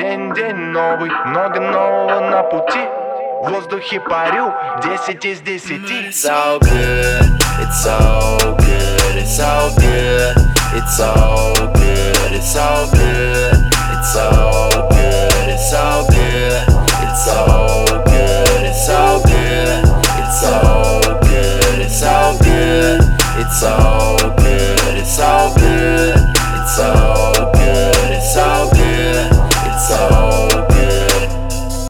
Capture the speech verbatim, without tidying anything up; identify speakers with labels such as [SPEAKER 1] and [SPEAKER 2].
[SPEAKER 1] День, день новый, много нового на пути. В воздухе парю, десять из десяти.
[SPEAKER 2] It's all good, it's all good, it's all good, it's all